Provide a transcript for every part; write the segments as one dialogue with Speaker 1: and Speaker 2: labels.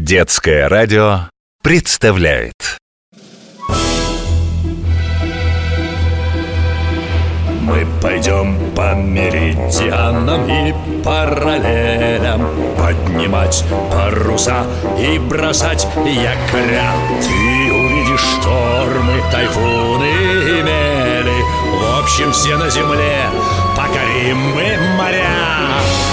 Speaker 1: Детское радио представляет.
Speaker 2: Мы пойдем по меридианам и параллелям, поднимать паруса и бросать якоря. Ты увидишь штормы, тайфуны и мели. В общем, все на земле покорим мы моря.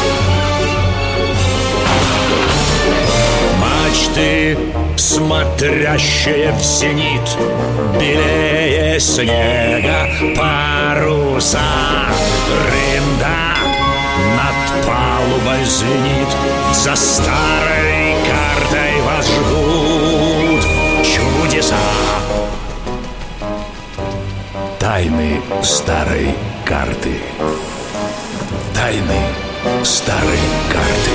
Speaker 2: Мачты, смотрящие в зенит, белее снега паруса. Рында над палубой звенит, за старой картой вас ждут чудеса. Тайны старой карты. Тайны старой карты.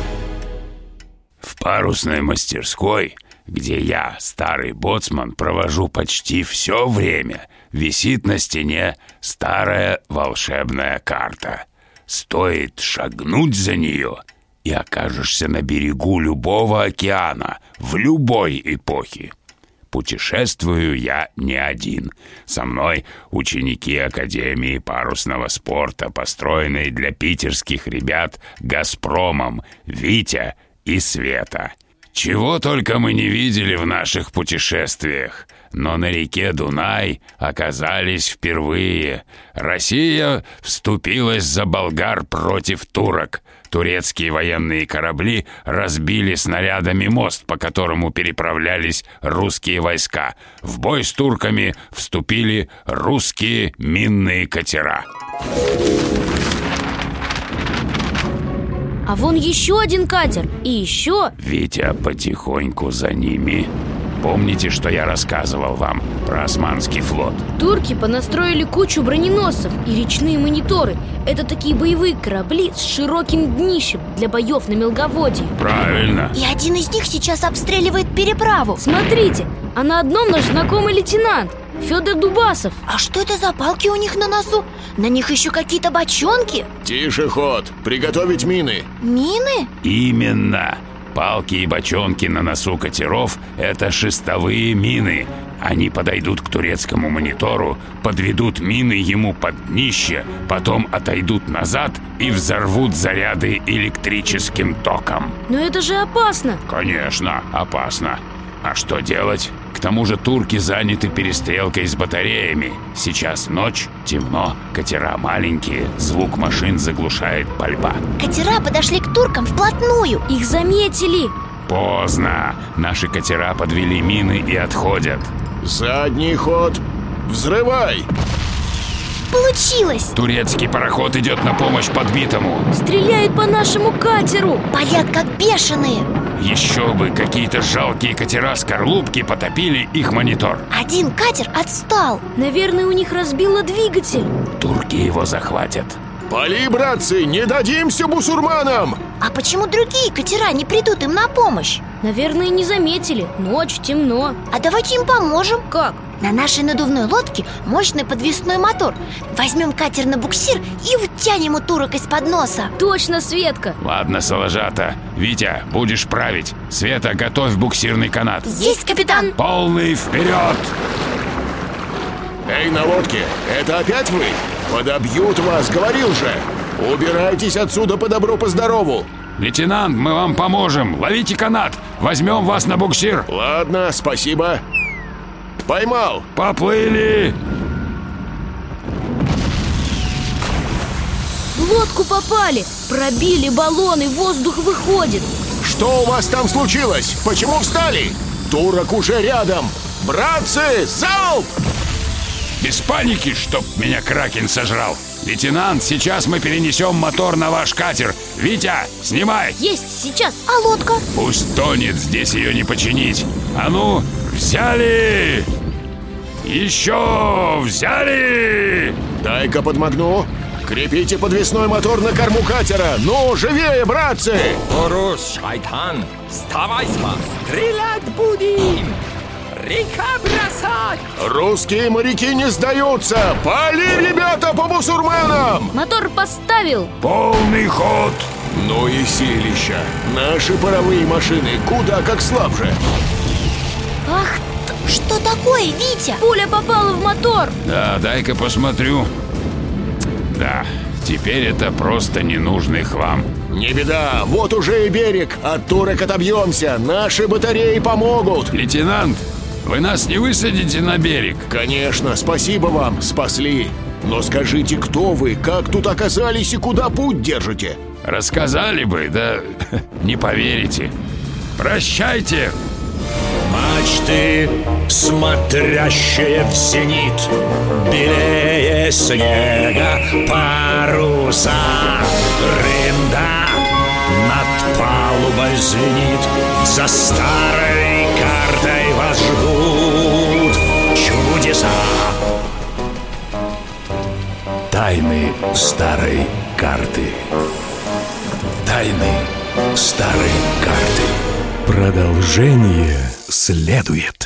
Speaker 2: В парусной мастерской, где я, старый боцман, провожу почти все время, висит на стене старая волшебная карта. Стоит шагнуть за нее, и окажешься на берегу любого океана в любой эпохе. Путешествую я не один. Со мной ученики Академии парусного спорта, построенной для питерских ребят «Газпромом», Витя и Света. Чего только мы не видели в наших путешествиях, но на реке Дунай оказались впервые. Россия вступилась за болгар против турок. Турецкие военные корабли разбили снарядами мост, по которому переправлялись русские войска. В бой с турками вступили русские минные катера.
Speaker 3: А вон еще один катер, и еще.
Speaker 2: Витя потихоньку за ними. Помните, что я рассказывал вам про Османский флот?
Speaker 3: Турки понастроили кучу броненосцев и речные мониторы. Это такие боевые корабли с широким днищем для боев на мелководье.
Speaker 2: Правильно.
Speaker 4: И один из них сейчас обстреливает переправу.
Speaker 3: Смотрите, а на одном наш знакомый лейтенант Федор Дубасов.
Speaker 4: А что это за палки у них на носу? На них еще какие-то бочонки?
Speaker 5: Тише ход, приготовить мины.
Speaker 4: Мины?
Speaker 2: Именно. Палки и бочонки на носу катеров – это шестовые мины. Они подойдут к турецкому монитору, подведут мины ему под днище, потом отойдут назад и взорвут заряды электрическим током.
Speaker 3: Но это же опасно.
Speaker 2: Конечно, опасно. А что делать? К тому же турки заняты перестрелкой с батареями. Сейчас ночь, темно, катера маленькие, звук машин заглушает пальба.
Speaker 4: Катера подошли к туркам вплотную.
Speaker 3: Их заметили.
Speaker 2: Поздно. Наши катера подвели мины и отходят.
Speaker 5: Задний ход, взрывай!
Speaker 4: Получилось!
Speaker 2: Турецкий пароход идет на помощь подбитому.
Speaker 3: Стреляют по нашему катеру.
Speaker 4: Палят как бешеные.
Speaker 2: Еще бы, какие-то жалкие катера-скорлупки потопили их монитор.
Speaker 4: Один катер отстал.
Speaker 3: Наверное, у них разбило двигатель.
Speaker 2: Турки его захватят.
Speaker 5: Пали, братцы, не дадимся бусурманам!
Speaker 4: А почему другие катера не придут им на помощь?
Speaker 3: Наверное, не заметили. Ночь, темно.
Speaker 4: А давайте им поможем.
Speaker 3: Как?
Speaker 4: На нашей надувной лодке мощный подвесной мотор. Возьмем катер на буксир и утянем у турок из-под носа.
Speaker 3: Точно, Светка.
Speaker 2: Ладно, Соложата. Витя, будешь править. Света, готовь буксирный канат.
Speaker 4: Есть, капитан!
Speaker 2: Полный вперед!
Speaker 5: Эй, на лодке, это опять вы? Подобьют вас, говорил же! Убирайтесь отсюда по добру, по здорову!
Speaker 2: Лейтенант, мы вам поможем. Ловите канат. Возьмем вас на буксир.
Speaker 5: Ладно, спасибо. Поймал!
Speaker 2: Поплыли!
Speaker 3: В лодку попали. Пробили баллоны, воздух выходит.
Speaker 5: Что у вас там случилось? Почему встали? Турок уже рядом! Братцы, залп!
Speaker 2: Без паники, чтоб меня кракен сожрал. Лейтенант, сейчас мы перенесем мотор на ваш катер. Витя, снимай!
Speaker 3: Есть, сейчас.
Speaker 4: А лодка?
Speaker 2: Пусть тонет, здесь ее не починить. А ну, взяли! Еще взяли!
Speaker 5: Дай-ка подмогну. Крепите подвесной мотор на корму катера. Ну, живее, братцы!
Speaker 6: Орус, шайтан, вставай-ка, стрелять будем! Река бросать!
Speaker 5: Русские моряки не сдаются! Пали, ребята, по бусурманам!
Speaker 3: Мотор поставил.
Speaker 2: Полный ход!
Speaker 5: Ну и силища. Наши паровые машины куда как слабже.
Speaker 4: Ах, что такое, Витя?
Speaker 3: Пуля попала в мотор.
Speaker 2: Да, дай-ка посмотрю. Да, теперь это просто ненужный хлам.
Speaker 5: Не беда, вот уже и берег. От турок отобьемся, наши батареи помогут.
Speaker 2: Лейтенант, вы нас не высадите на берег?
Speaker 5: Конечно, спасибо вам, спасли. Но скажите, кто вы, как тут оказались и куда путь держите?
Speaker 2: Рассказали бы, да не поверите. Прощайте.
Speaker 7: Мачты, смотрящие в зенит, белее снега паруса. Рында над палубой звенит, за старой картой вас ждут чудеса. Тайны старой карты. Тайны старой карты. Продолжение следует.